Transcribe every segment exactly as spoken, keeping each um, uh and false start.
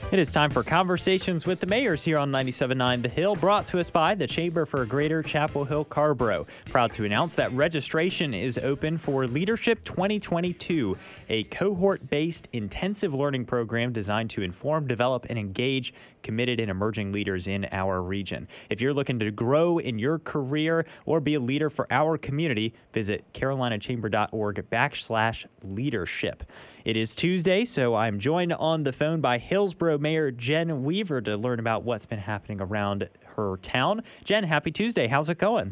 It is time for Conversations with the Mayors here on ninety-seven point nine The Hill, brought to us by the Chamber for Greater Chapel Hill Carborough. Proud to announce that registration is open for Leadership twenty twenty-two, a cohort-based intensive learning program designed to inform, develop, and engage committed and emerging leaders in our region. If you're looking to grow in your career or be a leader for our community, visit carolinachamber.org backslash leadership. It is Tuesday, so I'm joined on the phone by Hillsborough Mayor Jen Weaver to learn about what's been happening around her town. Jen, happy Tuesday. How's it going?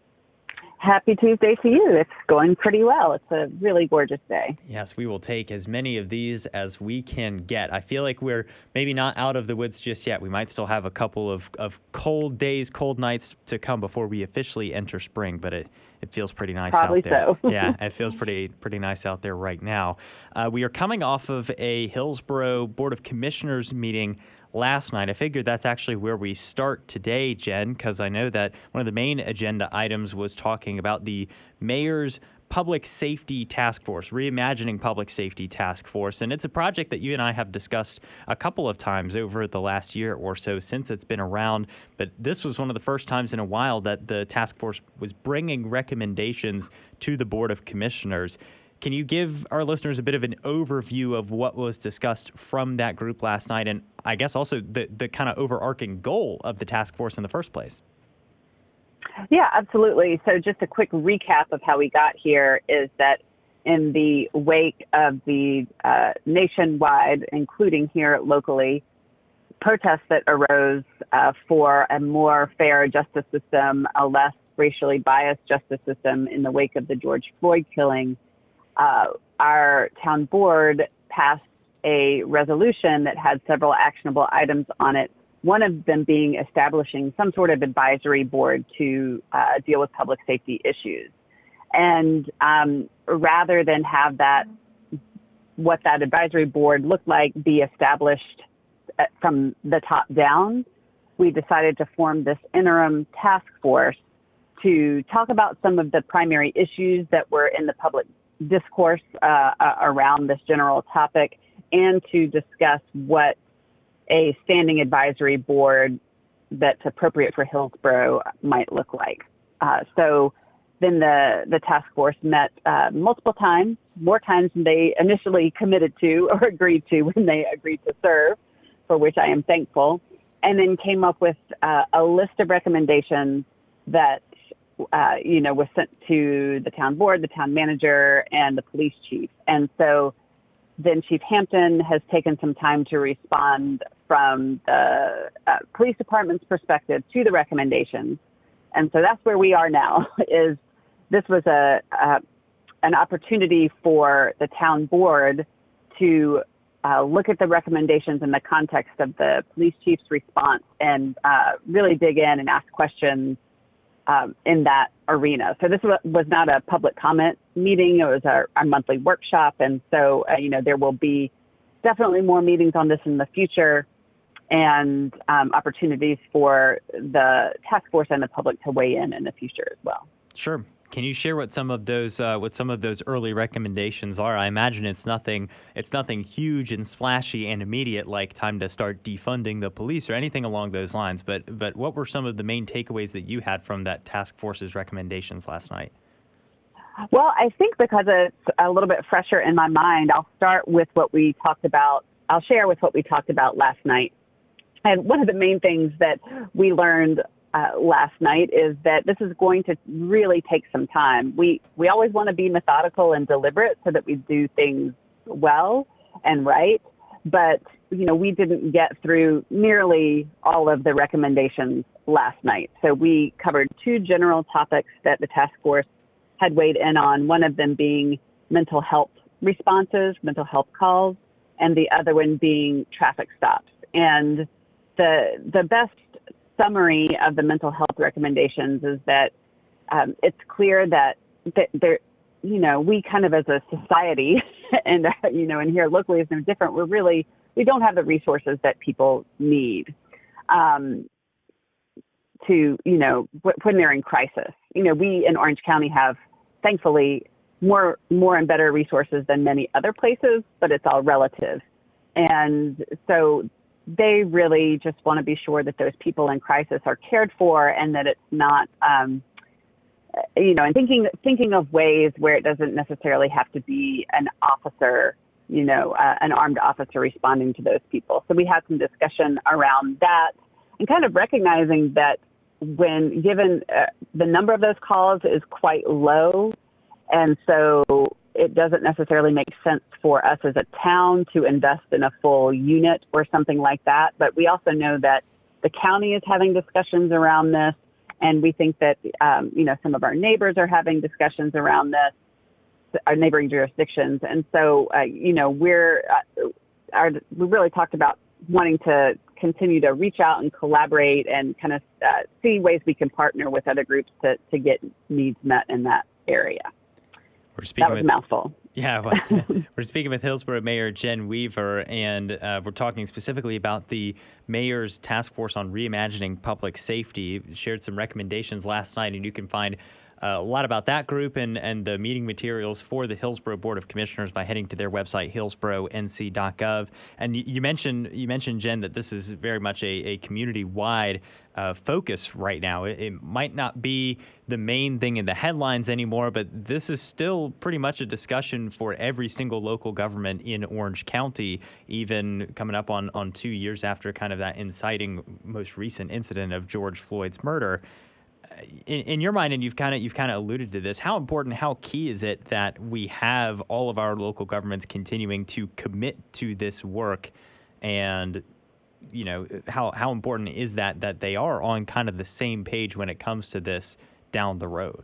Happy Tuesday to you. It's going pretty well. It's a really gorgeous day. Yes, we will take as many of these as we can get. I feel like we're maybe not out of the woods just yet. We might still have a couple of, of cold days, cold nights to come before we officially enter spring, but it, it feels pretty nice Probably out there. so. Yeah, it feels pretty pretty nice out there right now. Uh, we are coming off of a Hillsborough Board of Commissioners meeting last night. I figured that's actually where we start today, Jen, because I know that one of the main agenda items was talking about the mayor's Public Safety Task Force, Reimagining Public Safety Task Force. And it's a project that you and I have discussed a couple of times over the last year or so since it's been around. But this was one of the first times in a while that the task force was bringing recommendations to the Board of Commissioners. Can you give our listeners a bit of an overview of what was discussed from that group last night, and I guess also the, the kind of overarching goal of the task force in the first place? Yeah, absolutely. So just a quick recap of how we got here is that in the wake of the uh, nationwide, including here locally, protests that arose uh, for a more fair justice system, a less racially biased justice system in the wake of the George Floyd killing, Uh, our town board passed a resolution that had several actionable items on it, one of them being establishing some sort of advisory board to uh, deal with public safety issues. And um, rather than have that, what that advisory board looked like be established from the top down, we decided to form this interim task force to talk about some of the primary issues that were in the public discourse uh, around this general topic, and to discuss what a standing advisory board that's appropriate for Hillsborough might look like. Uh, so then the, the task force met uh, multiple times, more times than they initially committed to or agreed to when they agreed to serve, for which I am thankful, and then came up with uh, a list of recommendations that Uh, you know, was sent to the town board, the town manager, and the police chief. And so then Chief Hampton has taken some time to respond from the uh, police department's perspective to the recommendations. And so that's where we are now, is this was a, a an opportunity for the town board to uh, look at the recommendations in the context of the police chief's response and uh, really dig in and ask questions Um, in that arena. So this was not a public comment meeting. It was our, our monthly workshop. And so, uh, you know, there will be definitely more meetings on this in the future, and um, opportunities for the task force and the public to weigh in in the future as well. Sure. Can you share what some of those uh, what some of those early recommendations are? I imagine it's nothing it's nothing huge and splashy and immediate, like time to start defunding the police or anything along those lines. But but what were some of the main takeaways that you had from that task force's recommendations last night? Well, I think because it's a little bit fresher in my mind, I'll start with what we talked about. I'll share with what we talked about last night. And one of the main things that we learned Uh, last night is that this is going to really take some time. We we always want to be methodical and deliberate so that we do things well and right, but you know we didn't get through nearly all of the recommendations last night. So we covered two general topics that the task force had weighed in on, one of them being mental health responses, mental health calls, and the other one being traffic stops. And the the best summary of the mental health recommendations is that um, it's clear that, that there, you know, we kind of as a society and, uh, you know, and here locally is no different. We're really, we don't have the resources that people need um, to, you know, w- when they're in crisis. You know, we in Orange County have, thankfully, more, more and better resources than many other places, but it's all relative. And so they really just want to be sure that those people in crisis are cared for and that it's not, um, you know, and thinking thinking of ways where it doesn't necessarily have to be an officer, you know, uh, an armed officer responding to those people. So we had some discussion around that and kind of recognizing that when given uh, the number of those calls is quite low, and so it doesn't necessarily make sense for us as a town to invest in a full unit or something like that. But we also know that the county is having discussions around this, and we think that, um, you know, some of our neighbors are having discussions around this, our neighboring jurisdictions. And so, uh, you know, we're, uh, our, we really talked about wanting to continue to reach out and collaborate and kind of uh, see ways we can partner with other groups to, to get needs met in that area. We're speaking that was with, a mouthful. Yeah, well, we're speaking with Hillsborough Mayor Jen Weaver, and uh, we're talking specifically about the mayor's task force on reimagining public safety. Shared some recommendations last night, and you can find uh, a lot about that group and, and the meeting materials for the Hillsborough Board of Commissioners by heading to their website, hillsborough n c dot gov. And you, you mentioned, you mentioned, Jen, that this is very much a, a community-wide uh, focus right now. It, it might not be the main thing in the headlines anymore, but this is still pretty much a discussion for every single local government in Orange County, even coming up on, on two years after kind of that inciting most recent incident of George Floyd's murder. In, in your mind, and you've kind of you've kind of alluded to this, how important, how key is it that we have all of our local governments continuing to commit to this work, and you know how how important is that that they are on kind of the same page when it comes to this down the road?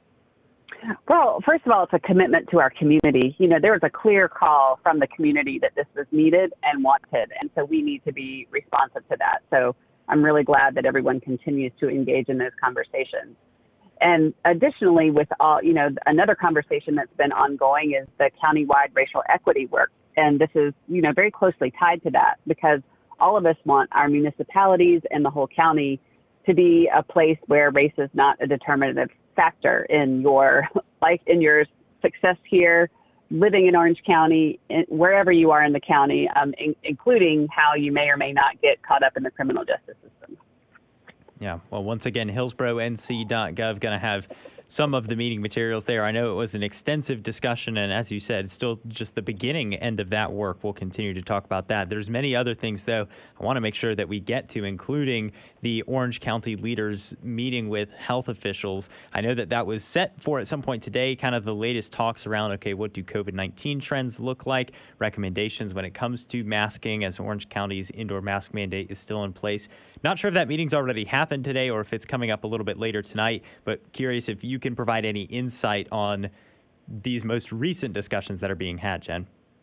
Well, first of all, it's a commitment to our community. You know, there was a clear call from the community that this was needed and wanted, and so we need to be responsive to that. So I'm really glad that everyone continues to engage in those conversations. And additionally, with all, you know, another conversation that's been ongoing is the countywide racial equity work. And this is, you know, very closely tied to that because all of us want our municipalities and the whole county to be a place where race is not a determinative factor in your life, in your success here, living in Orange County, wherever you are in the county, um, in, including how you may or may not get caught up in the criminal justice system. Yeah, well, once again, hillsborough n c dot gov going to have some of the meeting materials there. I know it was an extensive discussion, and as you said, it's still just the beginning end of that work. We'll continue to talk about that. There's many other things, though, I want to make sure that we get to, including the Orange County leaders meeting with health officials. I know that that was set for at some point today, kind of the latest talks around, okay, what do COVID nineteen trends look like, recommendations when it comes to masking as Orange County's indoor mask mandate is still in place. Not sure if that meeting's already happened today or if it's coming up a little bit later tonight, but curious if you can provide any insight on these most recent discussions that are being had, Jen.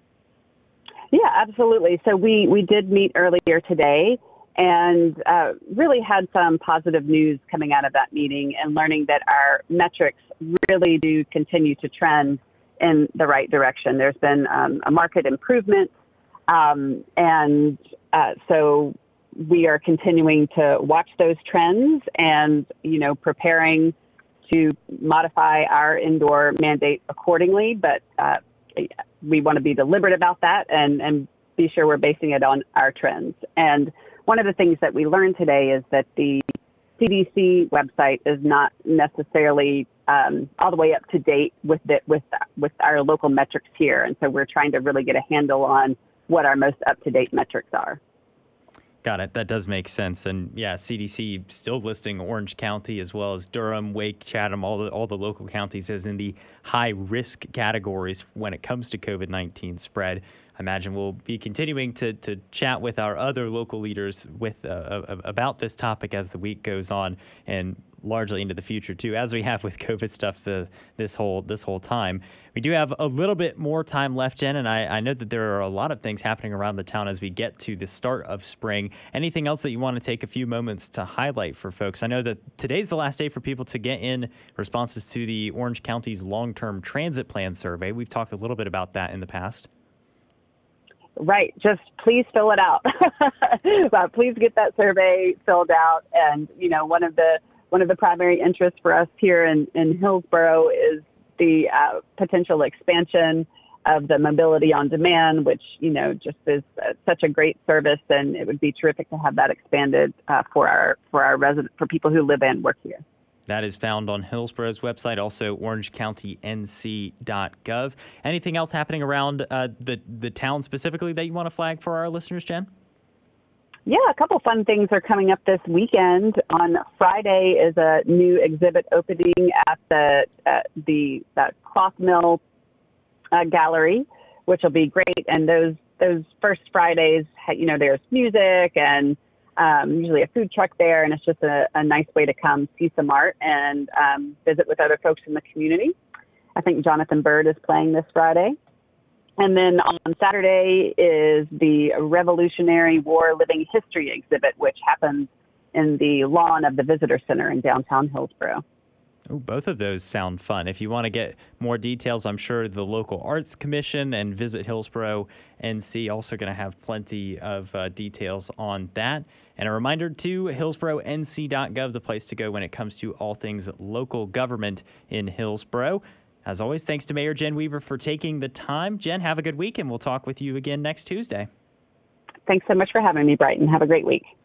Yeah, absolutely. So we, we did meet earlier today and uh, really had some positive news coming out of that meeting and learning that our metrics really do continue to trend in the right direction. There's been um, a market improvement, um, and uh, so we are continuing to watch those trends and, you know, preparing to modify our indoor mandate accordingly. But uh, we want to be deliberate about that and, and be sure we're basing it on our trends. And one of the things that we learned today is that the C D C website is not necessarily um, all the way up to date with the, with with our local metrics here. And so we're trying to really get a handle on what our most up-to-date metrics are. Got it. That does make sense. And yeah, C D C still listing Orange County as well as Durham, Wake, Chatham, all the all the local counties as in the high risk categories when it comes to COVID nineteen spread. I imagine we'll be continuing to to chat with our other local leaders with uh, about this topic as the week goes on and largely into the future too, as we have with COVID stuff the, this whole this whole time. We do have a little bit more time left, Jen, and I, I know that there are a lot of things happening around the town as we get to the start of spring. Anything else that you want to take a few moments to highlight for folks? I know that today's the last day for people to get in responses to the Orange County's long-term transit plan survey. We've talked a little bit about that in the past. Right. Just please fill it out. But please get that survey filled out. And, you know, one of the one of the primary interests for us here in, in Hillsborough is the uh, potential expansion of the mobility on demand, which, you know, just is uh, such a great service, and it would be terrific to have that expanded uh, for our for our resident for people who live and work here. That is found on Hillsboro's website, also orange county n c dot gov. Anything else happening around uh, the the town specifically that you want to flag for our listeners, Jen? Yeah, a couple fun things are coming up this weekend. On Friday is a new exhibit opening at the uh, the uh, Cloth Mill uh, Gallery, which will be great. And those those first Fridays, you know, there's music and um, usually a food truck there, and it's just a, a nice way to come see some art and um, visit with other folks in the community. I think Jonathan Bird is playing this Friday. And then on Saturday is the Revolutionary War Living History exhibit, which happens in the lawn of the Visitor Center in downtown Hillsboro. Oh, both of those sound fun. If you want to get more details, I'm sure the local Arts Commission and Visit Hillsboro N C also going to have plenty of uh, details on that. And a reminder to hillsboro n c dot gov, the place to go when it comes to all things local government in Hillsboro. As always, thanks to Mayor Jen Weaver for taking the time. Jen, have a good week, and we'll talk with you again next Tuesday. Thanks so much for having me, Brighton. Have a great week.